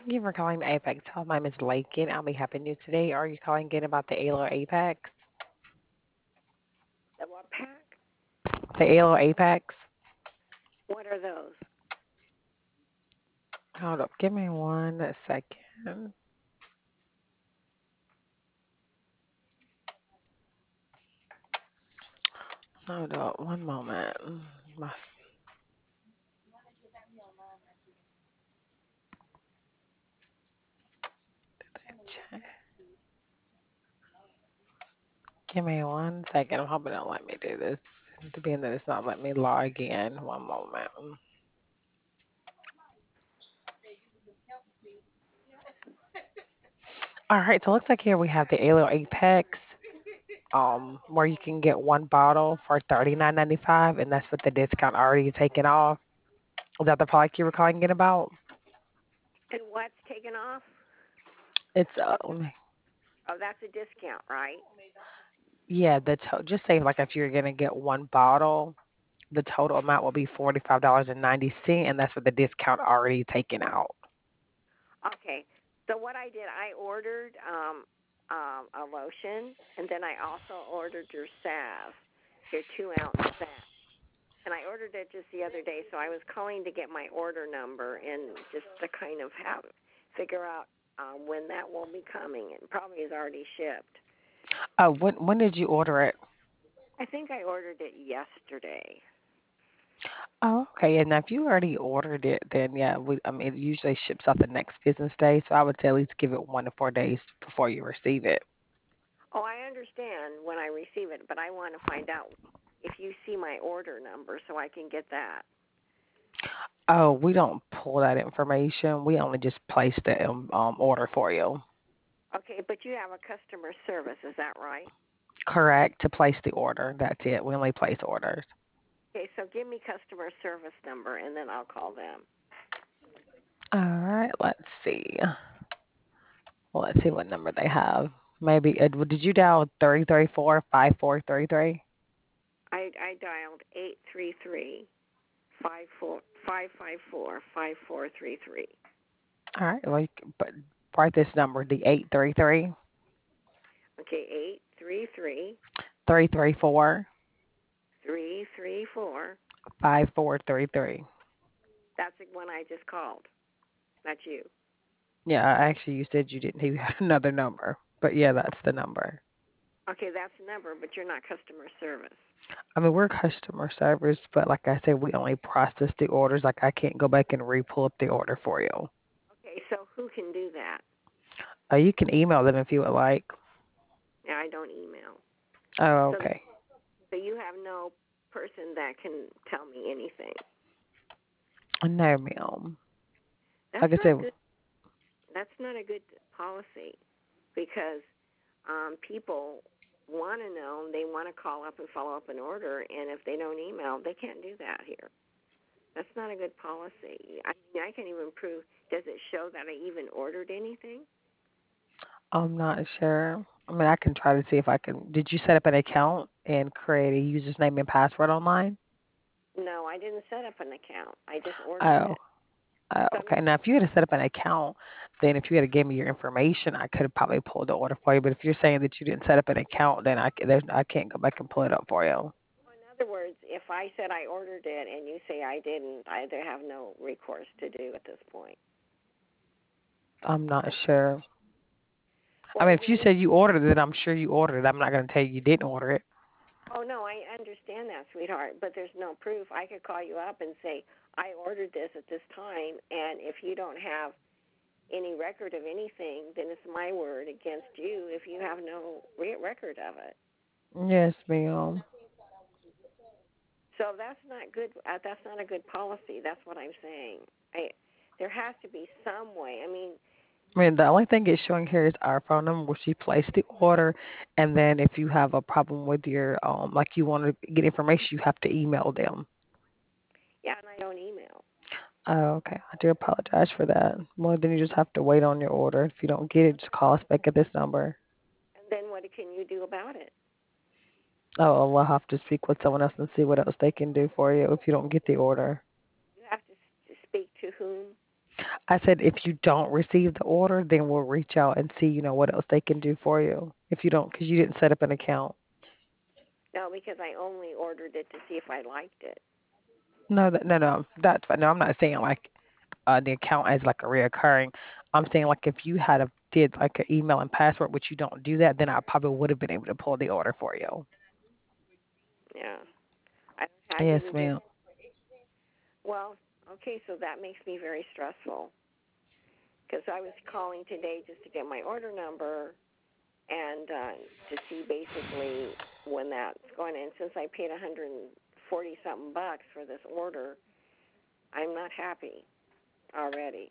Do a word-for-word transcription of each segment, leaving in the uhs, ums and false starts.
Thank you for calling the Apex Health. My name is Lakin. I'll be helping you today. Are you calling again about the A L O Apex? The what pack? The A L O Apex? What are those? Hold up. Give me one second. Hold up. One moment. My Give me one second. I'm hoping it'll let me do this. To being that it's not letting me log in. One moment. All right. So it looks like here we have the A L O Apex, um, where you can get one bottle for thirty nine ninety five, and that's with the discount already taken off. Is that the product you were calling it about? And what's taken off? It's uh, Oh, let me- oh, that's a discount, right? yeah. The to- just say like if you're gonna get one bottle, the total amount will be forty five dollars and ninety cent, and that's with the discount already taken out. Okay. So what I did, I ordered um, um, a lotion, and then I also ordered your salve, your two ounce salve. And I ordered it just the other day, so I was calling to get my order number and just to kind of have figure out um, when that will be coming. It probably is already shipped. Uh, when when did you order it? I think I ordered it yesterday. Oh, okay. And now if you already ordered it, then yeah, we, I mean, it usually ships out the next business day. So I would say at least give it one to four days before you receive it. Oh, I understand when I receive it, but I want to find out if you see my order number so I can get that. Oh, we don't pull that information. We only just place the um, um, order for you. Okay, but you have a customer service, is that right? Correct. To place the order. That's it. We only place orders. Okay, so give me customer service number and then I'll call them. All right. Let's see. Well, let's see what number they have. Maybe, uh, did you dial three three four five four three three? I I dialed eight three three five four five five four five four three three. All right. Well, you can, but write this number, the eight three three Okay, eight three three three three four three three four. five four three three. That's the one I just called. That's you. Yeah, actually, you said you didn't. You had another number, but yeah, that's the number. Okay, that's the number, but you're not customer service. I mean, we're customer service, but like I said, we only process the orders. Like I can't go back and re-pull up the order for you. Okay, so who can do that? Uh, you can email them if you would like. Yeah, I don't email. Oh, So okay. so you have no person that can tell me anything. No, ma'am. That's Like I not said, good. That's not a good policy because um, people want to know. They want to call up and follow up an order, and if they don't email, they can't do that here. That's not a good policy. I mean, I can even prove. Does it show that I even ordered anything? I'm not sure. I mean, I can try to see if I can. Did you set up an account and create a username and password online? No, I didn't set up an account. I just ordered Oh, it. oh, So okay. Now, if you had to set up an account, then if you had to give me your information, I could have probably pulled the order for you. But if you're saying that you didn't set up an account, then I, ca- there's, I can't go back and pull it up for you. in other words, if I said I ordered it and you say I didn't, I either have no recourse to do at this point. I'm not sure. I Well, mean, then if you let me. said you ordered it, I'm sure you ordered it. I'm not going to tell you you didn't order it. Oh no, I understand that, sweetheart, but there's no proof. I could call you up and say I ordered this at this time, and if you don't have any record of anything, then it's my word against you if you have no re- record of it. Yes, ma'am. So that's not good. Uh, that's not a good policy. That's what I'm saying. I, there has to be some way. I mean, I mean, the only thing it's showing here is our phone number, which you placed the order, and then if you have a problem with your, um, like you want to get information, you have to email them. yeah, and I don't email. Oh, okay. I do apologize for that. Well, then you just have to wait on your order. If you don't get it, just call us back at this number. And then what can you do about it? Oh, we'll have to speak with someone else and see what else they can do for you if you don't get the order. You have to s- speak to whom? I said if you don't receive the order, then we'll reach out and see, you know, what else they can do for you. If you don't, because you didn't set up an account. No, because I only ordered it to see if I liked it. No, that, no, no, that's fine. No, I'm not saying like uh, the account as like a reoccurring. I'm saying like if you had a did like an email and password, which you don't do that, then I probably would have been able to pull the order for you. Yeah, I I Yes, didn't do. ma'am. Well, okay, so that makes me very stressful because I was calling today just to get my order number and uh, to see basically when that's going in. Since I paid one hundred forty something bucks for this order, I'm not happy already.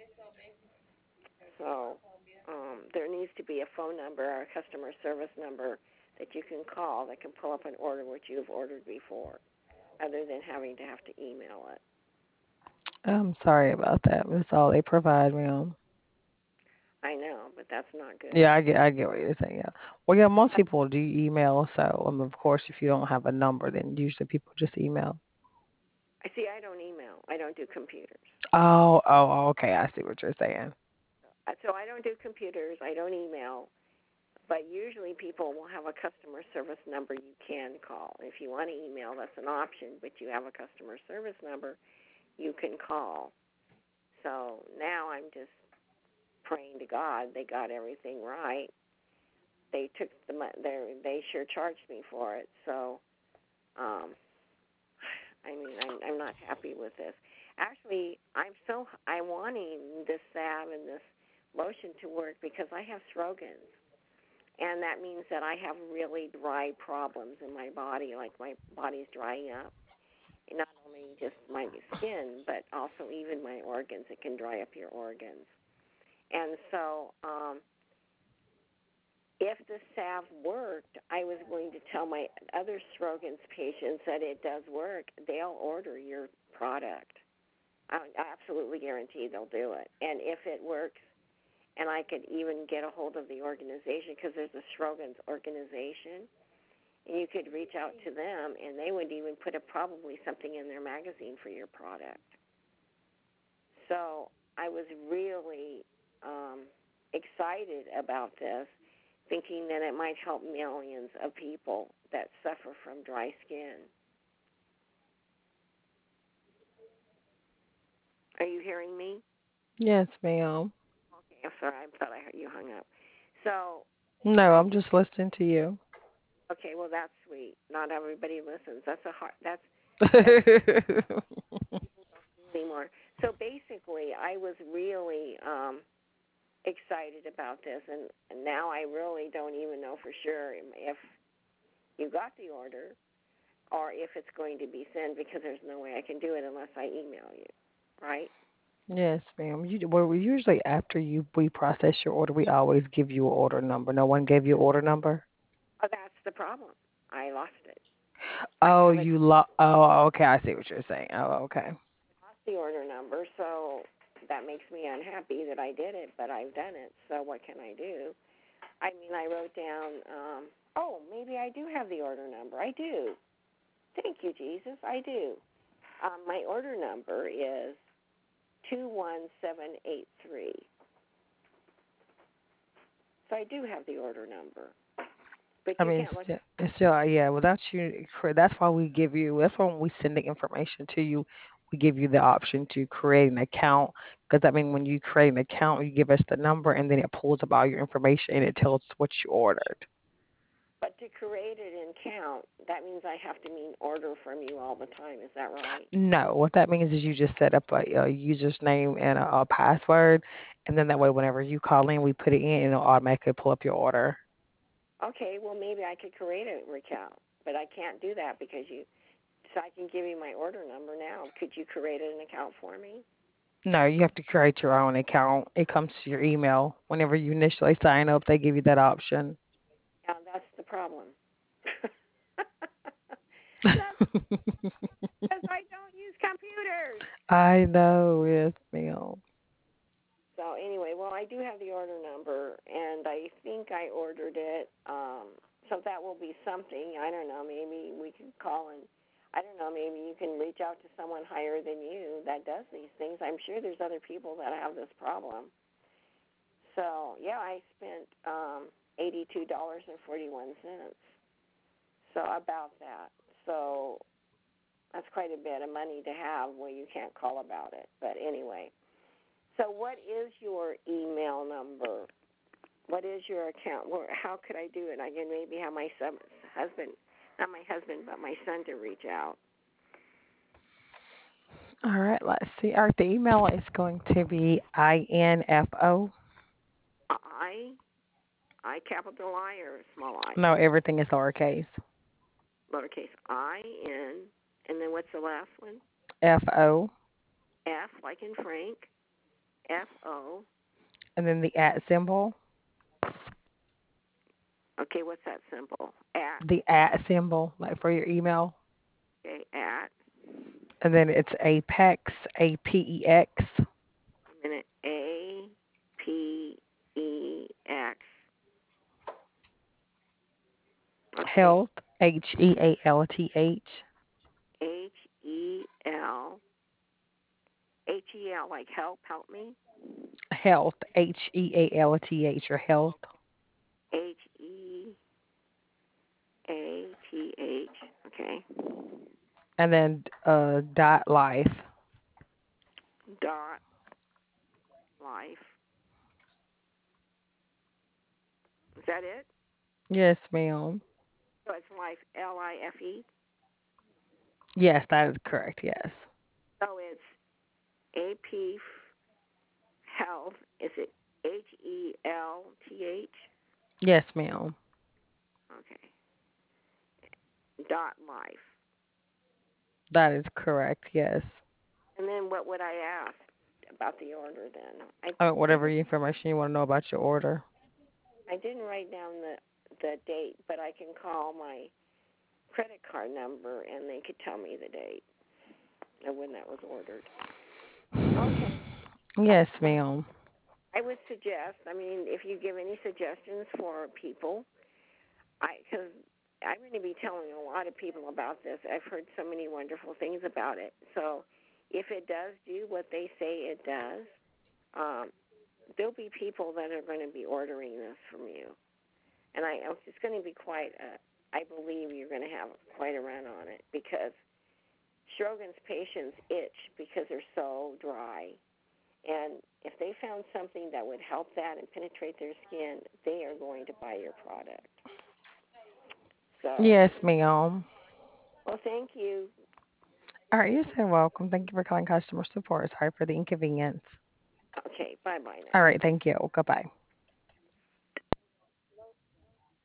So um, there needs to be a phone number or a customer service number that you can call that can pull up an order which you've ordered before, other than having to have to email it. I'm sorry about that. That's all they provide, ma'am. I know, but that's not good. Yeah, I get, I get what you're saying. Yeah. Well, yeah, most people do email. So, um, of course, if you don't have a number, then usually people just email. I see. I don't email. I don't do computers. Oh, oh, oh, okay. I see what you're saying. Uh, So I don't do computers. I don't email. But usually people will have a customer service number you can call. If you want to email, that's an option. But you have a customer service number you can call. So now I'm just praying to God they got everything right. They took the they they sure charged me for it. So um, I mean I'm I'm not happy with this. Actually, I'm so I'm wanting this salve and this lotion to work because I have Srogans, and that means that I have really dry problems in my body, like my body's drying up. And not only just my skin, but also even my organs. It can dry up your organs. And so um, if the salve worked, I was going to tell my other Srogan's patients that it does work. They'll order your product. I absolutely guarantee they'll do it. And if it works, and I could even get a hold of the organization because there's a Srogan's organization, and you could reach out to them, and they would even put a, probably something in their magazine for your product. So I was really um, excited about this, thinking that it might help millions of people that suffer from dry skin. Are you hearing me? Yes, ma'am. Okay, I'm sorry. I thought I heard you hung up. So No, I I'm just listening to you. okay. Well, that's sweet. Not everybody listens. That's a hard. That's that's anymore. So basically, I was really um, excited about this, and, and now I really don't even know for sure if you got the order or if it's going to be sent because there's no way I can do it unless I email you, right? Yes, ma'am. You, well, we usually after you we process your order, we always give you an order number. No one gave you an order number. Oh, that's the problem. I lost it. I Oh, have it you lo- Oh, okay. I see what you're saying. Oh, okay. lost the order number, so that makes me unhappy that I did it, but I've done it. So what can I do? I mean, I wrote down. Um, oh, maybe I do have the order number. I do. Thank you, Jesus. I do. Um, my order number is two one seven eight three. So I do have the order number, but I you mean, can't look. still, it's still, uh, yeah. Without you, cre- that's why we give you. That's why when we send the information to you, we give you the option to create an account. Because I mean, when you create an account, you give us the number, and then it pulls up all your information and it tells us what you ordered. But to create it and count, that means I have to mean order from you all the time. Is that right? No, what that means is you just set up a, a username and a, a password, and then that way, whenever you call in, we put it in, and it'll automatically pull up your order. Okay, well maybe I could create a recount, but I can't do that because you. So I can give you my order number now. Could you create an account for me? No, you have to create your own account. It comes to your email. Whenever you initially sign up, they give you that option. Yeah, that's the problem. That's because I don't use computers. I know, yes, ma'am. So anyway, well, I do have the order number, and I think I ordered it. Um, so that will be something. I don't know. Maybe we could call and I don't know, maybe you can reach out to someone higher than you that does these things. I'm sure there's other people that have this problem. So, yeah, I spent um eighty-two dollars and forty-one cents. So, about that. So, that's quite a bit of money to have where you can't call about it. But anyway, so what is your email number? What is your account? How could I do it? I can maybe have my son, husband, not my husband, but my son to reach out. All right, let's see. All right, the email is going to be info. I, I capital I or small I? No, everything is lowercase. Lowercase I, N, and then what's the last one? F O, F, like in Frank, F O. and then the at symbol. Okay, what's that symbol? At, The at symbol, like for your email. okay, at, And then it's Apex, A P E X, a minute, A, P, E, X. Okay, health, H E A L T H, H, E, L, H, E, L, like help, help me. health, H E A L T H, or health. H, E, A, T, H. Okay. And then uh, dot life. Dot, life. Is that it? Yes, ma'am. So it's life, L I F E. Yes, that is correct. Yes. So it's A P Health. Is it H E L T H? Yes, ma'am. Okay. Dot life. That is correct. Yes. And then what would I ask about the order then? I Uh, didn't whatever information you want to know about your order. I didn't write down the the date, but I can call my credit card number and they could tell me the date of when that was ordered. Okay. Yes, ma'am. I would suggest, I mean, if you give any suggestions for people, I because I'm going to be telling a lot of people about this. I've heard so many wonderful things about it. So if it does do what they say it does, um, there'll be people that are going to be ordering this from you. And I, it's going to be quite a, I believe you're going to have quite a run on it because Sjogren's patients itch because they're so dry. And if they found something that would help that and penetrate their skin, they are going to buy your product. So, Yes, ma'am. well, thank you. All right, you're so welcome. Thank you for calling customer support. Sorry for the inconvenience. Okay, bye bye All now. right, thank you. Goodbye.